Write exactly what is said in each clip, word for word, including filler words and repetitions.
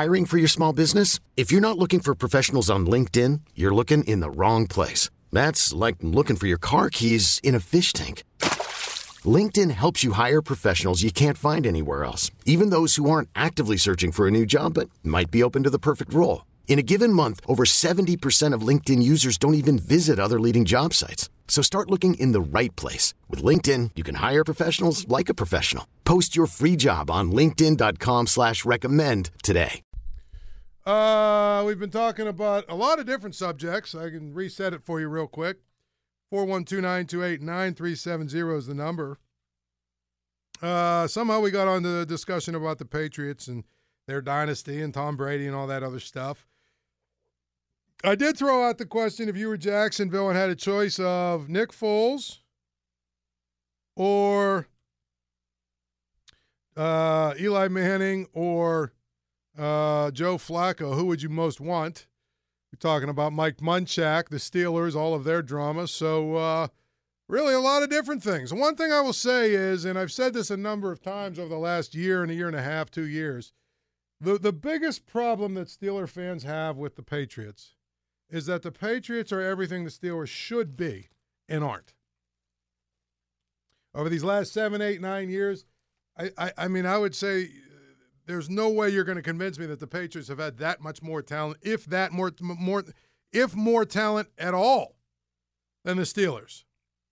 Hiring for your small business? If you're not looking for professionals on LinkedIn, you're looking in the wrong place. That's like looking for your car keys in a fish tank. LinkedIn helps you hire professionals you can't find anywhere else, even those who aren't actively searching for a new job but might be open to the perfect role. In a given month, over seventy percent of LinkedIn users don't even visit other leading job sites. So start looking in the right place. With LinkedIn, you can hire professionals like a professional. Post your free job on linkedin.com slash recommend today. Uh, we've been talking about a lot of different subjects. I can reset it for you real quick. four one two, nine two eight, nine three seven zero is the number. Uh, somehow we got on the discussion about the Patriots and their dynasty and Tom Brady and all that other stuff. I did throw out the question, if you were Jacksonville and had a choice of Nick Foles or uh, Eli Manning or uh, Joe Flacco, who would you most want? We're talking about Mike Munchak, the Steelers, all of their drama. So uh, really a lot of different things. One thing I will say is, and I've said this a number of times over the last year and a year and a half, two years, the, the biggest problem that Steeler fans have with the Patriots is that the Patriots are everything the Steelers should be and aren't. Over these last seven, eight, nine years, I, I, I mean, I would say there's no way you're going to convince me that the Patriots have had that much more talent, if that more, more, if more talent at all, than the Steelers.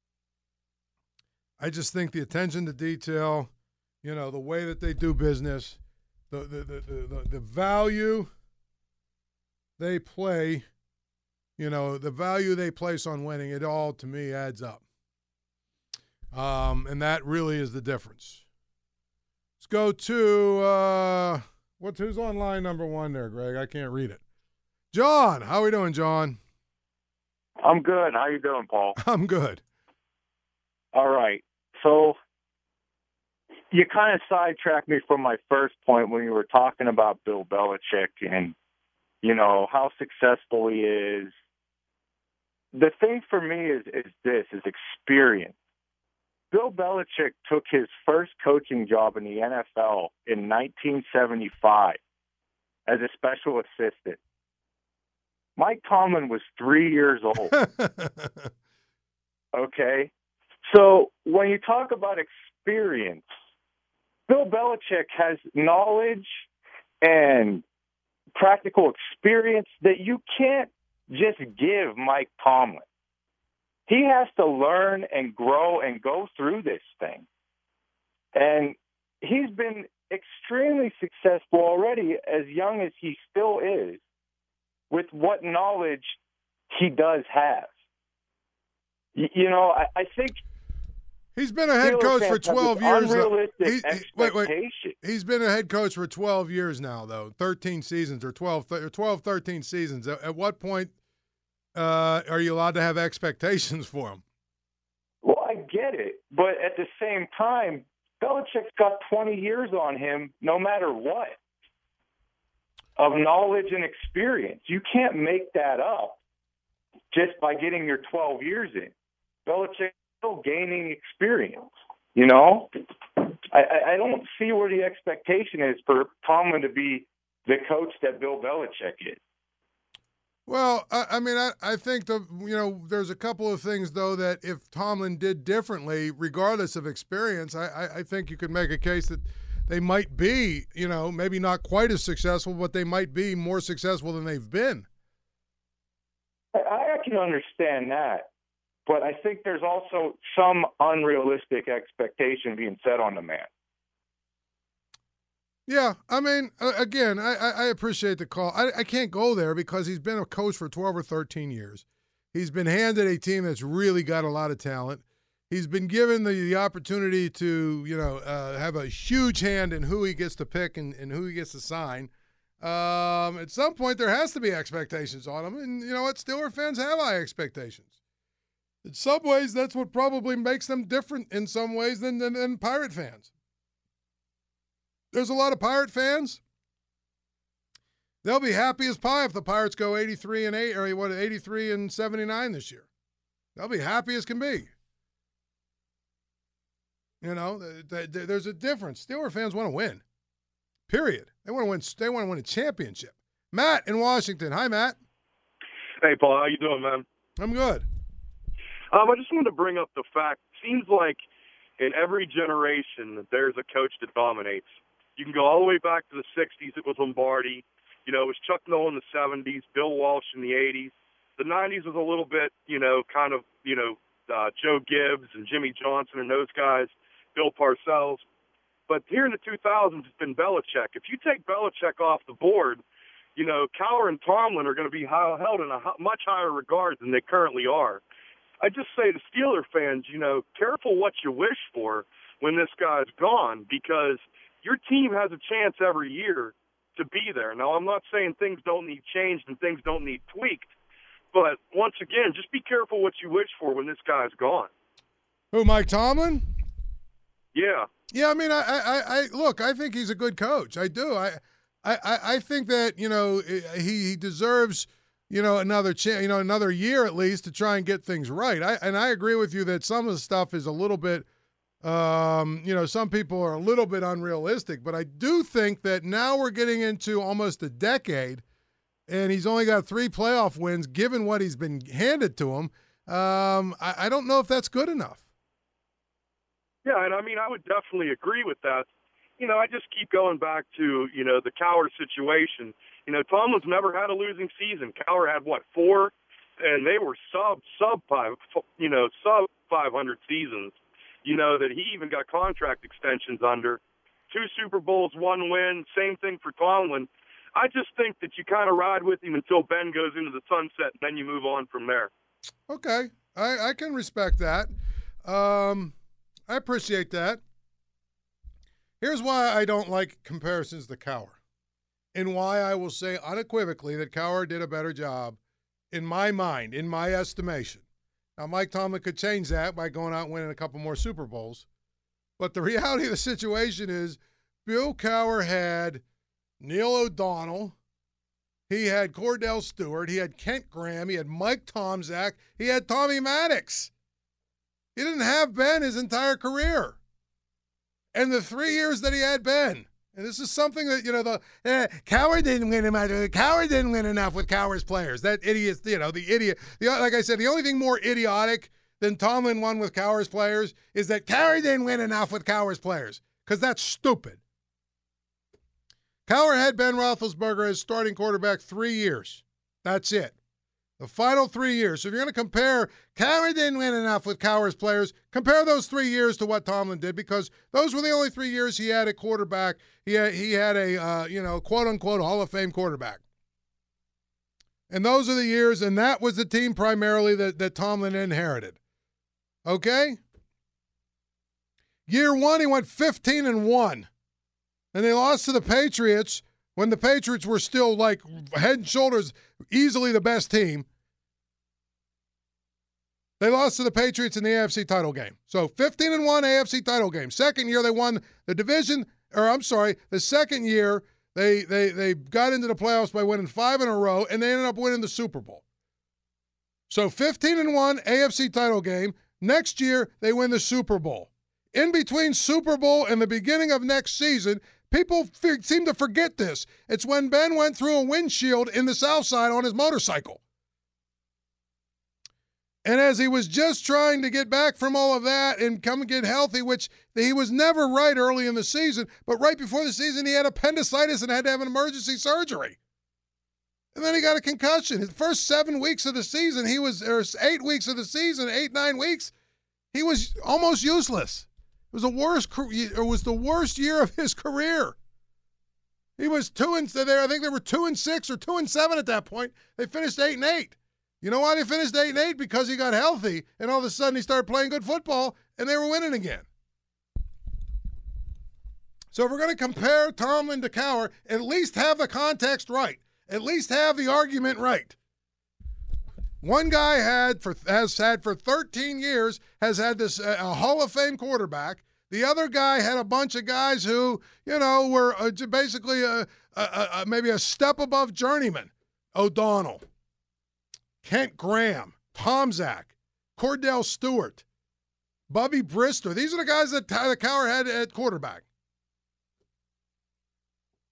I just think the attention to detail, you know, the way that they do business, the the the the, the value they play. You know, the value they place on winning, it all, to me, adds up. Um, and that really is the difference. Let's go to, uh, what's who's on line number one there, Greg? I can't read it. John, how are we doing, John? I'm good. How you doing, Paul? I'm good. All right. So you kind of sidetracked me from my first point when you were talking about Bill Belichick and, you know, how successful he is. The thing for me is, is this, is experience. Bill Belichick took his first coaching job in the N F L in nineteen seventy-five as a special assistant. Mike Tomlin was three years old. Okay? So when you talk about experience, Bill Belichick has knowledge and practical experience that you can't just give Mike Tomlin. He has to learn and grow and go through this thing. And he's been extremely successful already, as young as he still is, with what knowledge he does have. You, you know, I, I think he's been a head coach for twelve years. Unrealistic he, he, wait, wait. expectation. He's been a head coach for twelve years now, though. thirteen seasons or twelve, or twelve, thirteen seasons. At, at what point uh, are you allowed to have expectations for him? Well, I get it. But at the same time, Belichick's got twenty years on him no matter what, of knowledge and experience. You can't make that up just by getting your twelve years in. Belichick's still gaining experience, you know? I, I don't see where the expectation is for Tomlin to be the coach that Bill Belichick is. Well, I, I mean, I, I think, the you know, there's a couple of things, though, that if Tomlin did differently, regardless of experience, I, I, I think you could make a case that they might be, you know, maybe not quite as successful, but they might be more successful than they've been. I, I can understand that. But I think there's also some unrealistic expectation being set on the man. Yeah, I mean, uh, again, I, I appreciate the call. I, I can't go there because he's been a coach for twelve or thirteen years. He's been handed a team that's really got a lot of talent. He's been given the, the opportunity to, you know, uh, have a huge hand in who he gets to pick and, and who he gets to sign. Um, at some point, there has to be expectations on him. And you know what? Steeler fans have high expectations. In some ways, that's what probably makes them different in some ways than, than, than Pirate fans. There's a lot of Pirate fans. They'll be happy as pie if the Pirates go eighty-three and eight, or what, eighty-three and seventy-nine this year. They'll be happy as can be. You know, th- th- there's a difference. Steeler fans want to win. Period. They want to win. They want to win a championship. Matt in Washington. Hi, Matt. Hey, Paul. How you doing, man? I'm good. Um, I just wanted to bring up the fact. Seems like in every generation there's a coach that dominates. You can go all the way back to the sixties. It was Lombardi. You know, it was Chuck Noll in the seventies, Bill Walsh in the eighties. The nineties was a little bit, you know, kind of, you know, uh, Joe Gibbs and Jimmy Johnson and those guys, Bill Parcells. But here in the two thousands, it's been Belichick. If you take Belichick off the board, you know, Cowher and Tomlin are going to be held in a much higher regard than they currently are. I just say to Steeler fans, you know, careful what you wish for when this guy's gone, because your team has a chance every year to be there. Now, I'm not saying things don't need changed and things don't need tweaked, but once again, just be careful what you wish for when this guy's gone. Who, Mike Tomlin? Yeah. Yeah, I mean, I, I, I look, I think he's a good coach. I do. I, I, I think that, you know, he, he deserves, you know, another chance, you know, another year at least to try and get things right. I and I agree with you that some of the stuff is a little bit, um, you know, some people are a little bit unrealistic. But I do think that now we're getting into almost a decade, and he's only got three playoff wins, given what he's been handed to him. Um, I, I don't know if that's good enough. Yeah, and I mean, I would definitely agree with that. You know, I just keep going back to, you know, the Cowher situation. You know, Tomlin's never had a losing season. Cowher had, what, four? And they were sub, sub five, you know, sub five hundred seasons, you know, that he even got contract extensions under. Two Super Bowls, one win, same thing for Tomlin. I just think that you kind of ride with him until Ben goes into the sunset, and then you move on from there. Okay. I, I can respect that. Um, I appreciate that. Here's why I don't like comparisons to Cowher, and why I will say unequivocally that Cowher did a better job, in my mind, in my estimation. Now, Mike Tomlin could change that by going out and winning a couple more Super Bowls, but the reality of the situation is Bill Cowher had Neil O'Donnell, he had Cordell Stewart, he had Kent Graham, he had Mike Tomczak, he had Tommy Maddox. He didn't have Ben his entire career. And the three years that he had Ben, and this is something that, you know, the eh, Cowher didn't win enough. Cowher didn't win enough with Cowher's players. That idiot, you know, the idiot. The, like I said, the only thing more idiotic than Tomlin won with Cowher's players is that Cowher didn't win enough with Cowher's players, because that's stupid. Cowher had Ben Roethlisberger as starting quarterback three years. That's it. The final three years. So if you're going to compare, Cowher didn't win enough with Cowher's players, compare those three years to what Tomlin did, because those were the only three years he had a quarterback. He had, he had a, uh, you know, quote-unquote Hall of Fame quarterback. And those are the years, and that was the team primarily that, that Tomlin inherited. Okay? Year one, he went fifteen and one. And they lost to the Patriots when the Patriots were still like head and shoulders easily the best team. They lost to the Patriots in the A F C title game. So fifteen and one A F C title game. Second year they won the division, or I'm sorry, the second year they they they got into the playoffs by winning five in a row, and they ended up winning the Super Bowl. So fifteen and one A F C title game. Next year they win the Super Bowl. In between Super Bowl and the beginning of next season, people f- seem to forget this. It's when Ben went through a windshield in the South Side on his motorcycle. And as he was just trying to get back from all of that and come and get healthy, which he was never right early in the season, but right before the season he had appendicitis and had to have an emergency surgery. And then he got a concussion. His first seven weeks of the season, he was, or eight weeks of the season, eight, nine weeks, he was almost useless. It was the worst. It was the worst year of his career. He was two and there. I think they were two and six or two and seven at that point. They finished eight and eight. You know why they finished eight and eight? Because he got healthy, and all of a sudden he started playing good football, and they were winning again. So if we're going to compare Tomlin to Cowher, at least have the context right. At least have the argument right. One guy had for has had for thirteen years has had this uh, a Hall of Fame quarterback. The other guy had a bunch of guys who, you know, were uh, basically a, a, a, maybe a step above journeyman. O'Donnell, Kent Graham, Tomczak, Cordell Stewart, Bubby Brister. These are the guys that Tyler Cowher had at quarterback.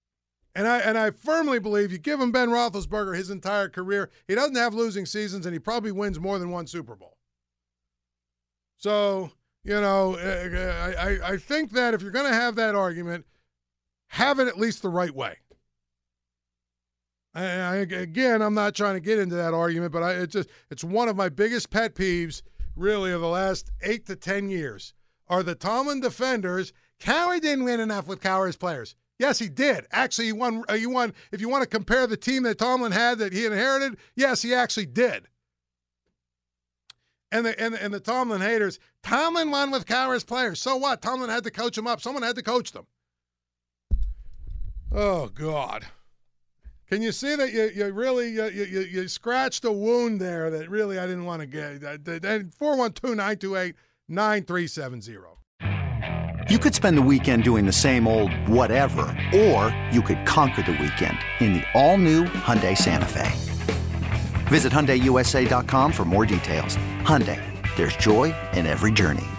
And I and I firmly believe you give him Ben Roethlisberger his entire career, he doesn't have losing seasons, and he probably wins more than one Super Bowl. So, you know, I, I, I think that if you're going to have that argument, have it at least the right way. I, I, again, I'm not trying to get into that argument, but I, it's just it's one of my biggest pet peeves, really, of the last eight to ten years, are the Tomlin defenders. Cowher didn't win enough with Cowher's players. Yes, he did. Actually, he won. Uh, he won. If you want to compare the team that Tomlin had that he inherited, yes, he actually did. And the and the, and the Tomlin haters, Tomlin won with Cowher's players. So what? Tomlin had to coach them up. Someone had to coach them. Oh God! Can you see that you you really you you, you scratched a wound there that really I didn't want to get? four one two, nine two eight, nine three seven zero. You could spend the weekend doing the same old whatever, or you could conquer the weekend in the all-new Hyundai Santa Fe. Visit Hyundai U S A dot com for more details. Hyundai, there's joy in every journey.